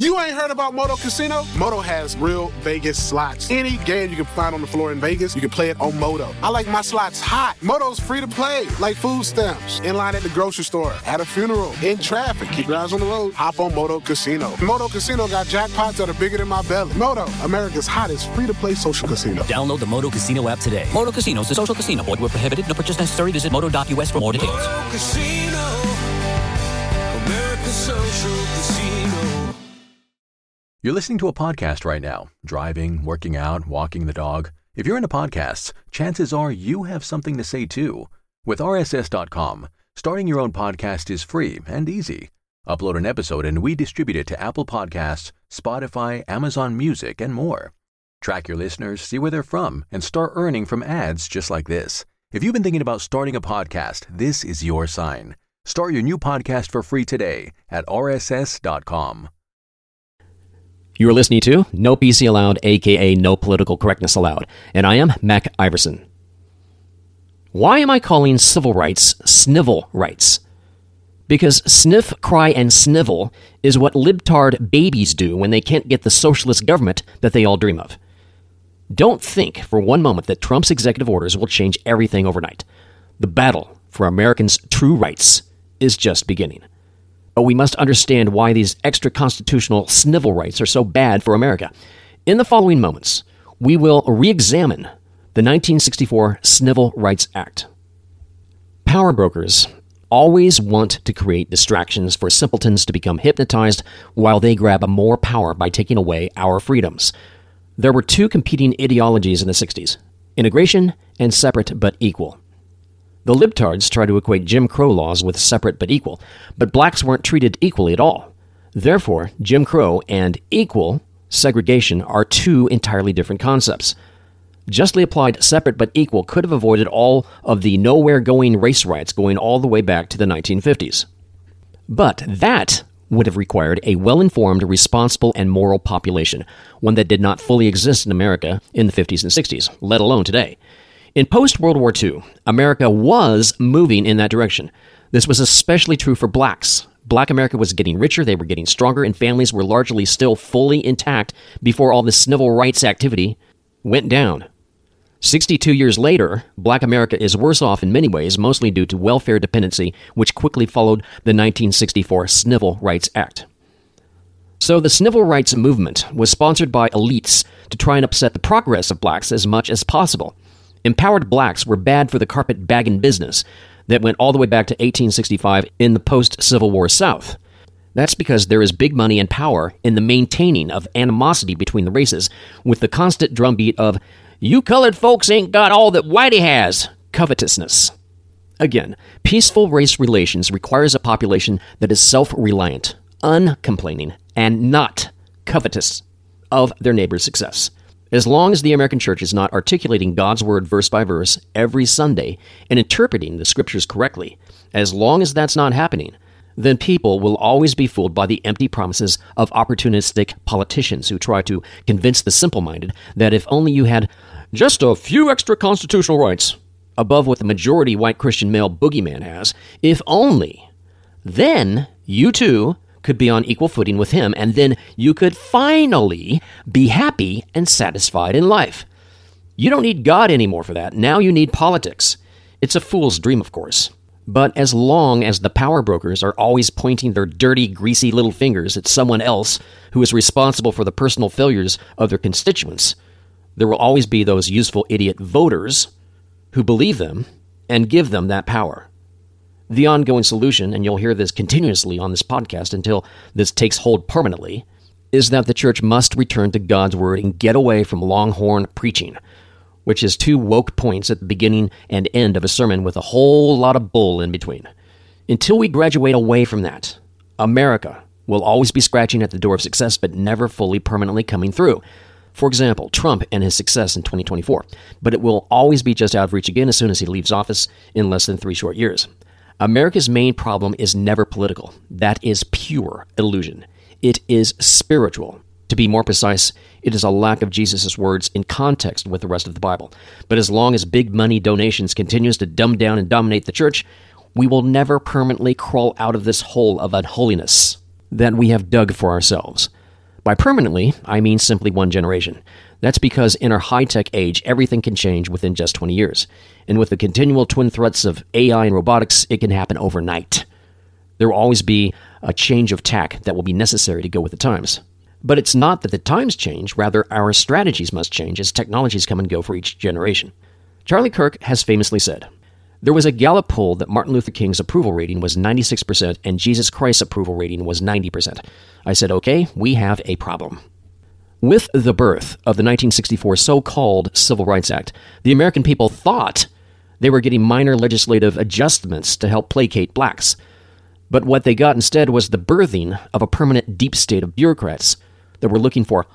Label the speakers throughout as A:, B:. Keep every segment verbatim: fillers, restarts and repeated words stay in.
A: You ain't heard about Moto Casino? Moto has real Vegas slots. Any game you can find on the floor in Vegas, you can play it on Moto. I like my slots hot. Moto's free to play, like food stamps. In line at the grocery store, at a funeral, in traffic. Keep your eyes on the road. Hop on Moto Casino. Moto Casino got jackpots that are bigger than my belly. Moto, America's hottest free-to-play social casino.
B: Download the Moto Casino app today. Moto Casino is a social casino. Void where prohibited. No purchase necessary. Visit moto dot u s for more details.
C: Moto Casino. America's social casino.
D: You're listening to a podcast right now. Driving, working out, walking the dog. If you're into podcasts, chances are you have something to say too. With R S S dot com, starting your own podcast is free and easy. Upload an episode and we distribute it to Apple Podcasts, Spotify, Amazon Music, and more. Track your listeners, see where they're from, and start earning from ads just like this. If you've been thinking about starting a podcast, this is your sign. Start your new podcast for free today at R S S dot com.
E: You are listening to No P C Allowed, aka No Political Correctness Allowed, and I am Mac Iverson. Why am I calling civil rights snivel rights? Because sniff, cry, and snivel is what libtard babies do when they can't get the socialist government that they all dream of. Don't think for one moment that Trump's executive orders will change everything overnight. The battle for Americans' true rights is just beginning. But we must understand why these extra-constitutional snivel rights are so bad for America. In the following moments, we will re-examine the nineteen sixty-four Civil Rights Act. Power brokers always want to create distractions for simpletons to become hypnotized while they grab more power by taking away our freedoms. There were two competing ideologies in the sixties, integration and separate but equal. The libtards try to equate Jim Crow laws with separate but equal, but blacks weren't treated equally at all. Therefore, Jim Crow and equal segregation are two entirely different concepts. Justly applied separate but equal could have avoided all of the nowhere-going race riots going all the way back to the nineteen fifties. But that would have required a well-informed, responsible, and moral population, one that did not fully exist in America in the fifties and sixties, let alone today. In post-World War Two, America was moving in that direction. This was especially true for blacks. Black America was getting richer, they were getting stronger, and families were largely still fully intact before all this civil rights activity went down. sixty-two years later, Black America is worse off in many ways, mostly due to welfare dependency, which quickly followed the nineteen sixty-four Civil Rights Act. So the civil rights movement was sponsored by elites to try and upset the progress of blacks as much as possible. Empowered blacks were bad for the carpetbagging business that went all the way back to eighteen sixty-five in the post-Civil War South. That's because there is big money and power in the maintaining of animosity between the races, with the constant drumbeat of, "You colored folks ain't got all that whitey has," covetousness. Again, peaceful race relations requires a population that is self-reliant, uncomplaining, and not covetous of their neighbor's success. As long as the American church is not articulating God's word verse by verse every Sunday and interpreting the scriptures correctly, as long as that's not happening, then people will always be fooled by the empty promises of opportunistic politicians who try to convince the simple-minded that if only you had just a few extra constitutional rights above what the majority white Christian male boogeyman has, if only, then you too could be on equal footing with him, and then you could finally be happy and satisfied in life. You don't need God anymore for that. Now you need politics. It's a fool's dream, of course. But as long as the power brokers are always pointing their dirty, greasy little fingers at someone else who is responsible for the personal failures of their constituents, there will always be those useful idiot voters who believe them and give them that power. The ongoing solution, and you'll hear this continuously on this podcast until this takes hold permanently, is that the church must return to God's word and get away from longhorn preaching, which is two woke points at the beginning and end of a sermon with a whole lot of bull in between. Until we graduate away from that, America will always be scratching at the door of success but never fully permanently coming through. For example, Trump and his success in twenty twenty-four, but it will always be just out of reach again as soon as he leaves office in less than three short years. America's main problem is never political. That is pure illusion. It is spiritual. To be more precise, it is a lack of Jesus' words in context with the rest of the Bible. But as long as big money donations continues to dumb down and dominate the church, we will never permanently crawl out of this hole of unholiness that we have dug for ourselves. By permanently, I mean simply one generation. That's because in our high-tech age, everything can change within just twenty years. And with the continual twin threats of A I and robotics, it can happen overnight. There will always be a change of tack that will be necessary to go with the times. But it's not that the times change, rather our strategies must change as technologies come and go for each generation. Charlie Kirk has famously said, "There was a Gallup poll that Martin Luther King's approval rating was ninety-six percent and Jesus Christ's approval rating was ninety percent. I said, okay, we have a problem." With the birth of the nineteen sixty-four so-called Civil Rights Act, the American people thought they were getting minor legislative adjustments to help placate blacks. But what they got instead was the birthing of a permanent deep state of bureaucrats that were looking for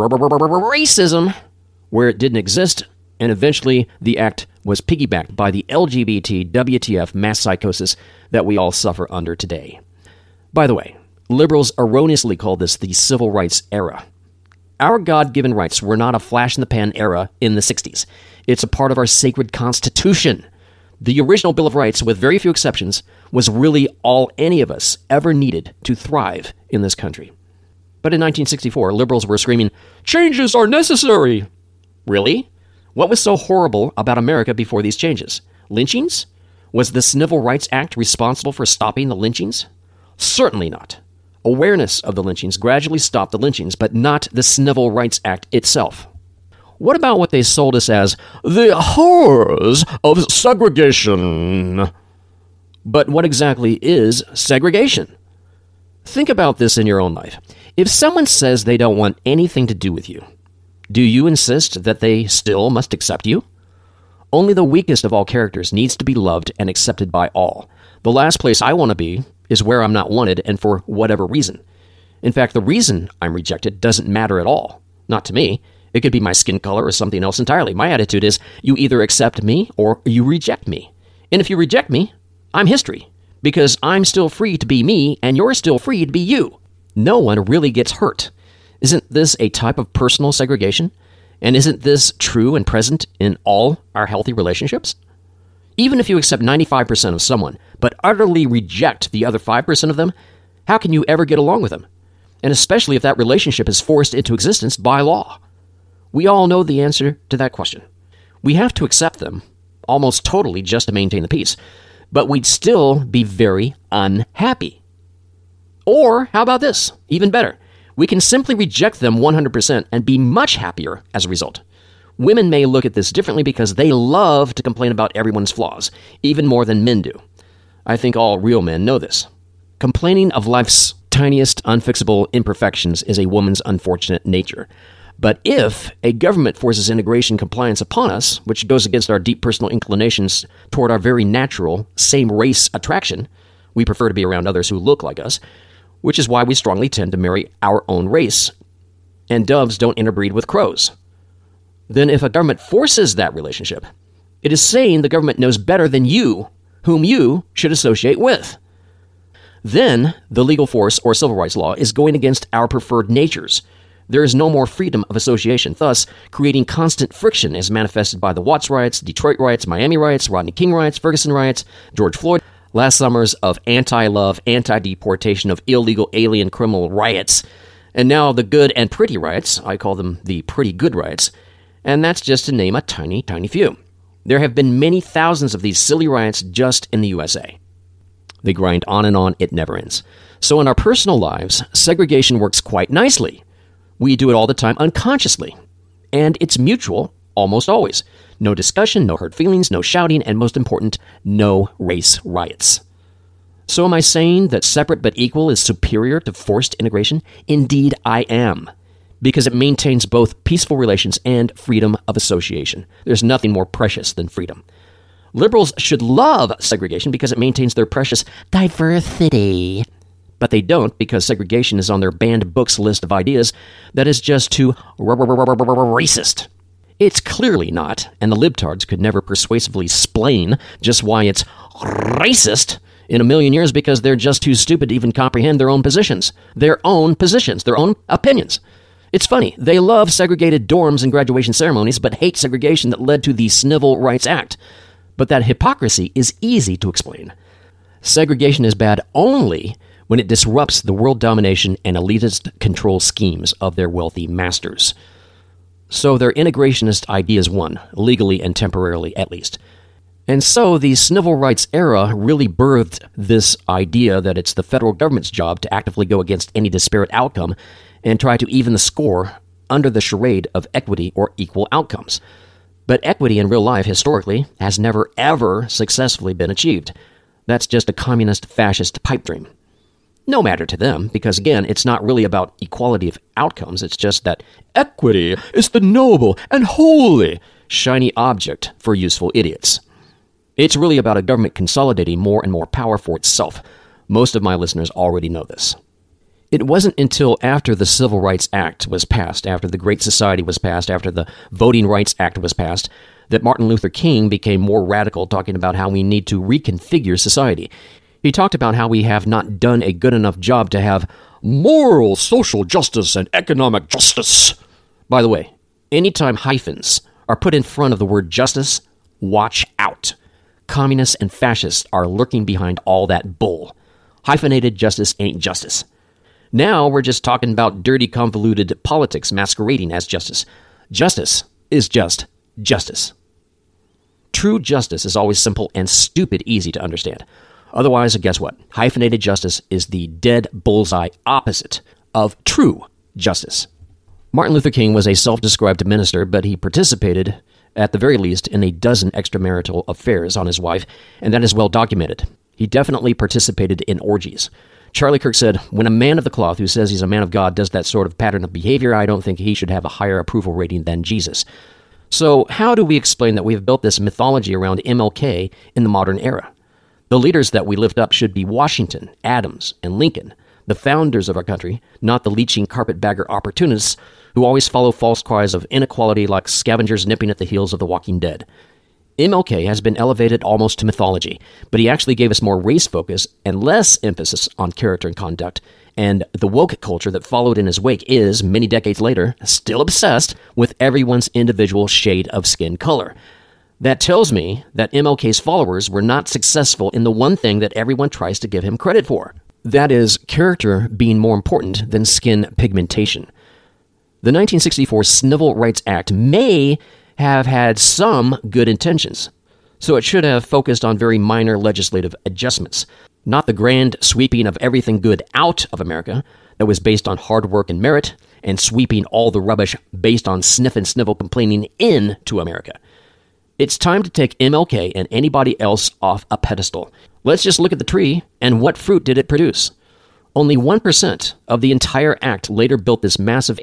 E: racism where it didn't exist, and eventually the act was piggybacked by the L G B T W T F mass psychosis that we all suffer under today. By the way, liberals erroneously call this the civil rights era. Our God-given rights were not a flash-in-the-pan era in the sixties. It's a part of our sacred Constitution. The original Bill of Rights, with very few exceptions, was really all any of us ever needed to thrive in this country. But in nineteen sixty-four, liberals were screaming, "Changes are necessary!" Really? What was so horrible about America before these changes? Lynchings? Was the Civil Rights Act responsible for stopping the lynchings? Certainly not. Awareness of the lynchings gradually stopped the lynchings, but not the Civil Rights Act itself. What about what they sold us as the horrors of segregation? But what exactly is segregation? Think about this in your own life. If someone says they don't want anything to do with you, do you insist that they still must accept you? Only the weakest of all characters needs to be loved and accepted by all. The last place I want to be is where I'm not wanted and for whatever reason. In fact, the reason I'm rejected doesn't matter at all. Not to me. It could be my skin color or something else entirely. My attitude is you either accept me or you reject me. And if you reject me, I'm history. Because I'm still free to be me and you're still free to be you. No one really gets hurt. Isn't this a type of personal segregation? And isn't this true and present in all our healthy relationships? Even if you accept ninety-five percent of someone, but utterly reject the other five percent of them, how can you ever get along with them? And especially if that relationship is forced into existence by law. We all know the answer to that question. We have to accept them, almost totally just to maintain the peace, but we'd still be very unhappy. Or, how about this? Even better. We can simply reject them one hundred percent and be much happier as a result. Women may look at this differently because they love to complain about everyone's flaws, even more than men do. I think all real men know this. Complaining of life's tiniest, unfixable imperfections is a woman's unfortunate nature. But if a government forces integration compliance upon us, which goes against our deep personal inclinations toward our very natural same-race attraction, we prefer to be around others who look like us, which is why we strongly tend to marry our own race, and doves don't interbreed with crows. Then if a government forces that relationship, it is saying the government knows better than you whom you should associate with. Then the legal force or civil rights law is going against our preferred natures. There is no more freedom of association, thus creating constant friction as manifested by the Watts riots, Detroit riots, Miami riots, Rodney King riots, Ferguson riots, George Floyd, last summers of anti-love, anti-deportation of illegal alien criminal riots, and now the good and pretty riots. I call them the pretty good riots, and that's just to name a tiny, tiny few. There have been many thousands of these silly riots just in the U S A. They grind on and on, it never ends. So in our personal lives, segregation works quite nicely. We do it all the time unconsciously, and it's mutual almost always. No discussion, no hurt feelings, no shouting, and most important, no race riots. So am I saying that separate but equal is superior to forced integration? Indeed, I am. Because it maintains both peaceful relations and freedom of association. There's nothing more precious than freedom. Liberals should love segregation because it maintains their precious diversity. But they don't because segregation is on their banned books list of ideas that is just too racist. It's clearly not, and the libtards could never persuasively explain just why it's racist in a million years because they're just too stupid to even comprehend their own positions. Their own positions, their own opinions. It's funny, they love segregated dorms and graduation ceremonies, but hate segregation that led to the Civil Rights Act. But that hypocrisy is easy to explain. Segregation is bad only when it disrupts the world domination and elitist control schemes of their wealthy masters. So their integrationist ideas won, legally and temporarily at least. And so the civil rights era really birthed this idea that it's the federal government's job to actively go against any disparate outcome and try to even the score under the charade of equity or equal outcomes. But equity in real life, historically, has never ever successfully been achieved. That's just a communist fascist pipe dream. No matter to them, because again, it's not really about equality of outcomes, it's just that equity is the noble and holy, shiny object for useful idiots. It's really about a government consolidating more and more power for itself. Most of my listeners already know this. It wasn't until after the Civil Rights Act was passed, after the Great Society was passed, after the Voting Rights Act was passed, that Martin Luther King became more radical, talking about how we need to reconfigure society. He talked about how we have not done a good enough job to have moral social justice and economic justice. By the way, anytime hyphens are put in front of the word justice, watch out. Communists and fascists are lurking behind all that bull. Hyphenated justice ain't justice. Now we're just talking about dirty, convoluted politics masquerading as justice. Justice is just justice. True justice is always simple and stupid easy to understand. Otherwise, guess what? Hyphenated justice is the dead bullseye opposite of true justice. Martin Luther King was a self-described minister, but he participated, at the very least, in a dozen extramarital affairs on his wife, and that is well documented. He definitely participated in orgies. Charlie Kirk said, "When a man of the cloth who says he's a man of God does that sort of pattern of behavior, I don't think he should have a higher approval rating than Jesus." So how do we explain that we have built this mythology around M L K in the modern era? The leaders that we lift up should be Washington, Adams, and Lincoln, the founders of our country, not the leeching carpetbagger opportunists who always follow false cries of inequality like scavengers nipping at the heels of the walking dead. M L K has been elevated almost to mythology, but he actually gave us more race focus and less emphasis on character and conduct, and the woke culture that followed in his wake is, many decades later, still obsessed with everyone's individual shade of skin color. That tells me that M L K's followers were not successful in the one thing that everyone tries to give him credit for. That is, character being more important than skin pigmentation. The nineteen sixty-four Civil Rights Act may have had some good intentions, so it should have focused on very minor legislative adjustments, not the grand sweeping of everything good out of America that was based on hard work and merit, and sweeping all the rubbish based on sniff and snivel complaining into America. It's time to take M L K and anybody else off a pedestal. Let's just look at the tree, and what fruit did it produce? Only one percent of the entire act later built this massive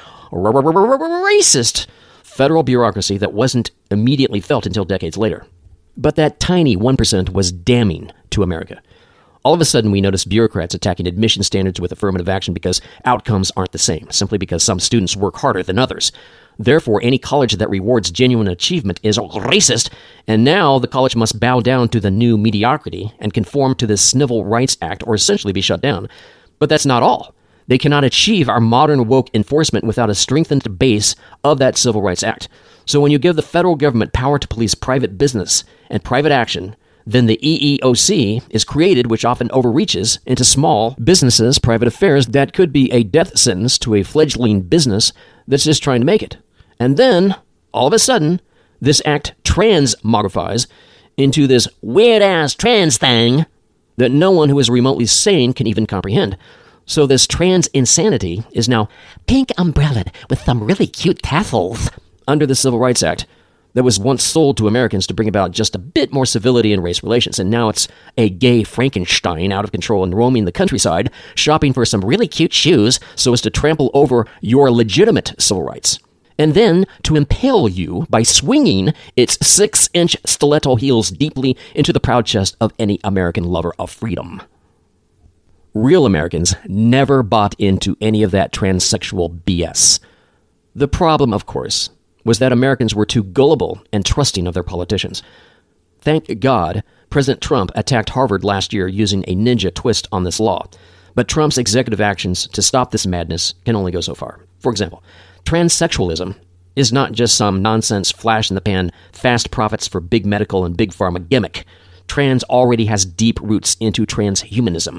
E: anti-racist federal bureaucracy that wasn't immediately felt until decades later. But that tiny one percent was damning to America. All of a sudden, we notice bureaucrats attacking admission standards with affirmative action because outcomes aren't the same, simply because some students work harder than others. Therefore, any college that rewards genuine achievement is racist, and now the college must bow down to the new mediocrity and conform to the Civil Rights Act or essentially be shut down. But that's not all. They cannot achieve our modern woke enforcement without a strengthened base of that Civil Rights Act. So when you give the federal government power to police private business and private action, then the E E O C is created, which often overreaches into small businesses' private affairs that could be a death sentence to a fledgling business that's just trying to make it. And then, all of a sudden, this act transmogrifies into this weird-ass trans thing that no one who is remotely sane can even comprehend. So this trans insanity is now pink umbrellaed with some really cute tassels under the Civil Rights Act that was once sold to Americans to bring about just a bit more civility in race relations, and now it's a gay Frankenstein out of control and roaming the countryside, shopping for some really cute shoes so as to trample over your legitimate civil rights, and then to impale you by swinging its six-inch stiletto heels deeply into the proud chest of any American lover of freedom. Real Americans never bought into any of that transsexual B S. The problem, of course, was that Americans were too gullible and trusting of their politicians. Thank God, President Trump attacked Harvard last year using a ninja twist on this law. But Trump's executive actions to stop this madness can only go so far. For example, transsexualism is not just some nonsense flash-in-the-pan, fast profits for big medical and big pharma gimmick. Trans already has deep roots into transhumanism.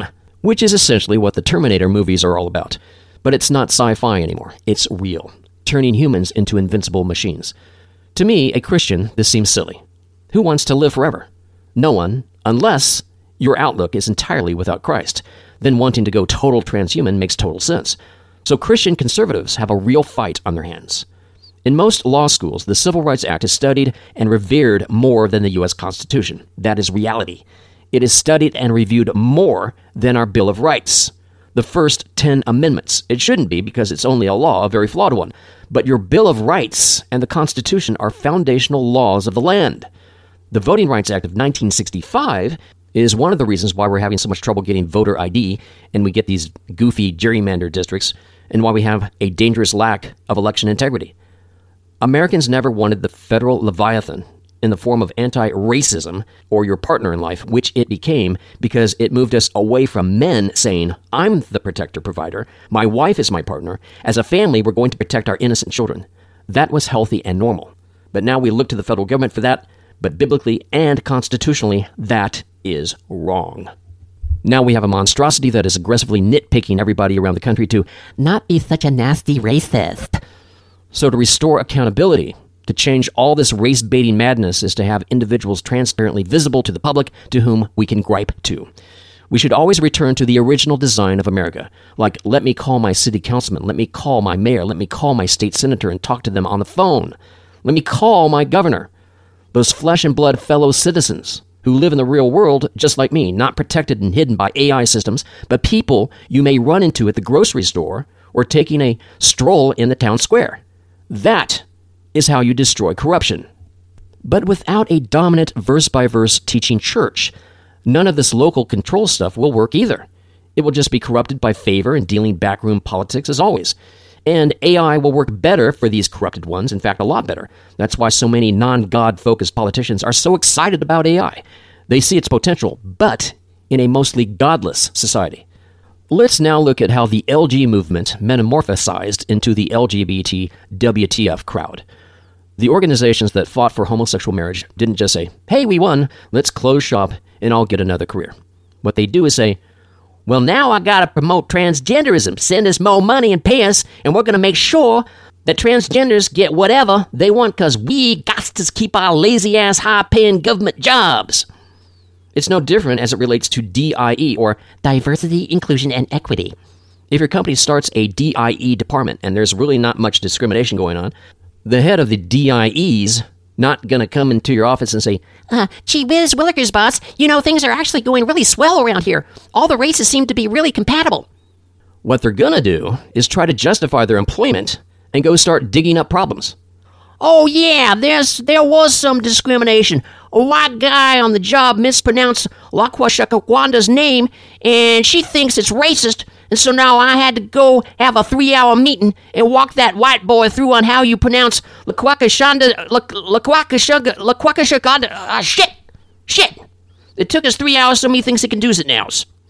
E: which is essentially what the Terminator movies are all about. But it's not sci-fi anymore. It's real, turning humans into invincible machines. To me, a Christian, this seems silly. Who wants to live forever? No one, unless your outlook is entirely without Christ. Then wanting to go total transhuman makes total sense. So Christian conservatives have a real fight on their hands. In most law schools, the Civil Rights Act is studied and revered more than the U S Constitution. That is reality. It is studied and reviewed more than our Bill of Rights, the first ten amendments. It shouldn't be because it's only a law, a very flawed one. But your Bill of Rights and the Constitution are foundational laws of the land. The Voting Rights Act of nineteen sixty-five is one of the reasons why we're having so much trouble getting voter I D and we get these goofy gerrymander districts and why we have a dangerous lack of election integrity. Americans never wanted the federal Leviathan in the form of anti-racism or your partner in life, which it became because it moved us away from men saying, I'm the protector provider, my wife is my partner, as a family we're going to protect our innocent children. That was healthy and normal. But now we look to the federal government for that, but biblically and constitutionally, that is wrong. Now we have a monstrosity that is aggressively nitpicking everybody around the country to not be such a nasty racist. So to restore accountability, to change all this race-baiting madness is to have individuals transparently visible to the public to whom we can gripe to. We should always return to the original design of America, like let me call my city councilman, let me call my mayor, let me call my state senator and talk to them on the phone. Let me call my governor. Those flesh and blood fellow citizens who live in the real world just like me, not protected and hidden by A I systems, but people you may run into at the grocery store or taking a stroll in the town square. That is how you destroy corruption. But without a dominant verse-by-verse teaching church, none of this local control stuff will work either. It will just be corrupted by favor and dealing backroom politics as always. And A I will work better for these corrupted ones, in fact, a lot better. That's why so many non-God-focused politicians are so excited about A I. They see its potential, but in a mostly godless society. Let's now look at how the L G movement metamorphosized into the L G B T W T F crowd. The organizations that fought for homosexual marriage didn't just say, hey, we won, let's close shop and I'll get another career. What they do is say, well, now I gotta promote transgenderism, send us more money and pay us, and we're gonna make sure that transgenders get whatever they want because we got to keep our lazy-ass, high-paying government jobs. It's no different as it relates to D I E, or Diversity, Inclusion, and Equity. If your company starts a D I E department, and there's really not much discrimination going on, the head of the D I Es not going to come into your office and say, uh, gee whiz, Willikers, boss, you know, things are actually going really swell around here. All the races seem to be really compatible. What they're going to do is try to justify their employment and go start digging up problems. Oh, yeah, there's there was some discrimination. A white guy on the job mispronounced Laquashakawanda's name, and she thinks it's racist, and so now I had to go have a three-hour meeting and walk that white boy through on how you pronounce Laquakashanda, Laquakashanga, Laquakashakanda, ah, shit, shit. It took us three hours, so he thinks he can do it now.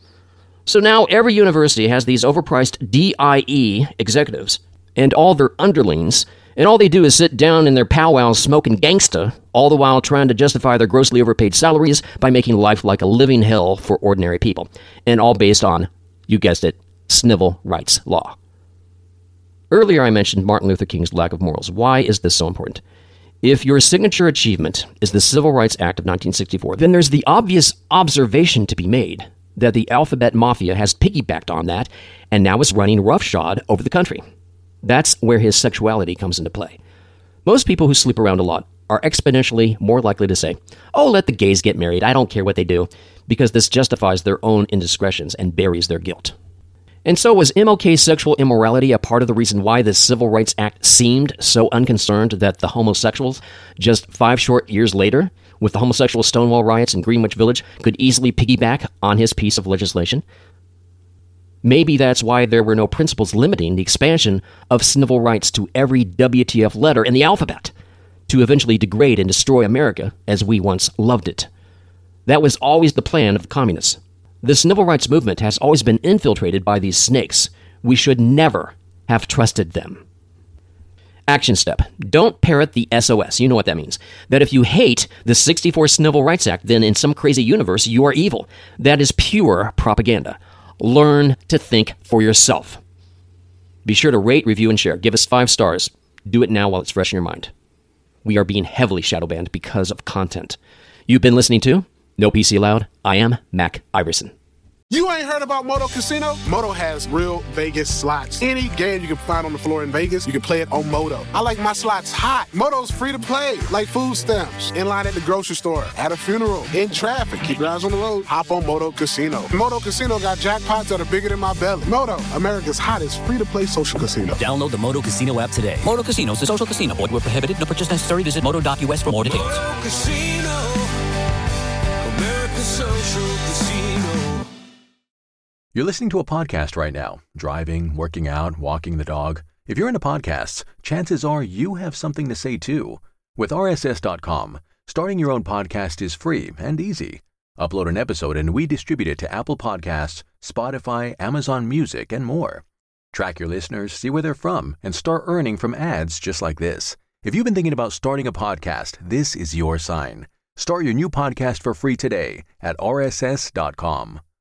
E: So now every university has these overpriced D I E executives and all their underlings, and all they do is sit down in their powwows smoking gangsta, all the while trying to justify their grossly overpaid salaries by making life like a living hell for ordinary people. And all based on, you guessed it, civil rights law. Earlier I mentioned Martin Luther King's lack of morals. Why is this so important? If your signature achievement is the Civil Rights Act of nineteen sixty-four, then there's the obvious observation to be made that the alphabet mafia has piggybacked on that and now is running roughshod over the country. That's where his sexuality comes into play. Most people who sleep around a lot are exponentially more likely to say, oh, let the gays get married, I don't care what they do, because this justifies their own indiscretions and buries their guilt. And so was M L K's sexual immorality a part of the reason why the Civil Rights Act seemed so unconcerned that the homosexuals, just five short years later, with the homosexual Stonewall riots in Greenwich Village, could easily piggyback on his piece of legislation? Maybe that's why there were no principles limiting the expansion of civil rights to every W T F letter in the alphabet, to eventually degrade and destroy America as we once loved it. That was always the plan of the communists. The civil rights movement has always been infiltrated by these snakes. We should never have trusted them. Action step. Don't parrot the S O S. You know what that means. That if you hate the sixty-four Civil Rights Act, then in some crazy universe, you are evil. That is pure propaganda. Learn to think for yourself. Be sure to rate, review, and share. Give us five stars. Do it now while it's fresh in your mind. We are being heavily shadow banned because of content. You've been listening to No P C Allowed. I am Mac Iverson.
A: You ain't heard about Moto Casino? Moto has real Vegas slots. Any game you can find on the floor in Vegas, you can play it on Moto. I like my slots hot. Moto's free to play, like food stamps. In line at the grocery store, at a funeral, in traffic. Keep your eyes on the road. Hop on Moto Casino. Moto Casino got jackpots that are bigger than my belly. Moto, America's hottest free-to-play social casino.
B: Download the Moto Casino app today. Moto Casino is a social casino. Void where prohibited. No purchase necessary. Visit moto dot U S for more details.
C: Moto Casino, America's social casino.
D: You're listening to a podcast right now, driving, working out, walking the dog. If you're into podcasts, chances are you have something to say too. With R S S dot com, starting your own podcast is free and easy. Upload an episode and we distribute it to Apple Podcasts, Spotify, Amazon Music, and more. Track your listeners, see where they're from, and start earning from ads just like this. If you've been thinking about starting a podcast, this is your sign. Start your new podcast for free today at R S S dot com.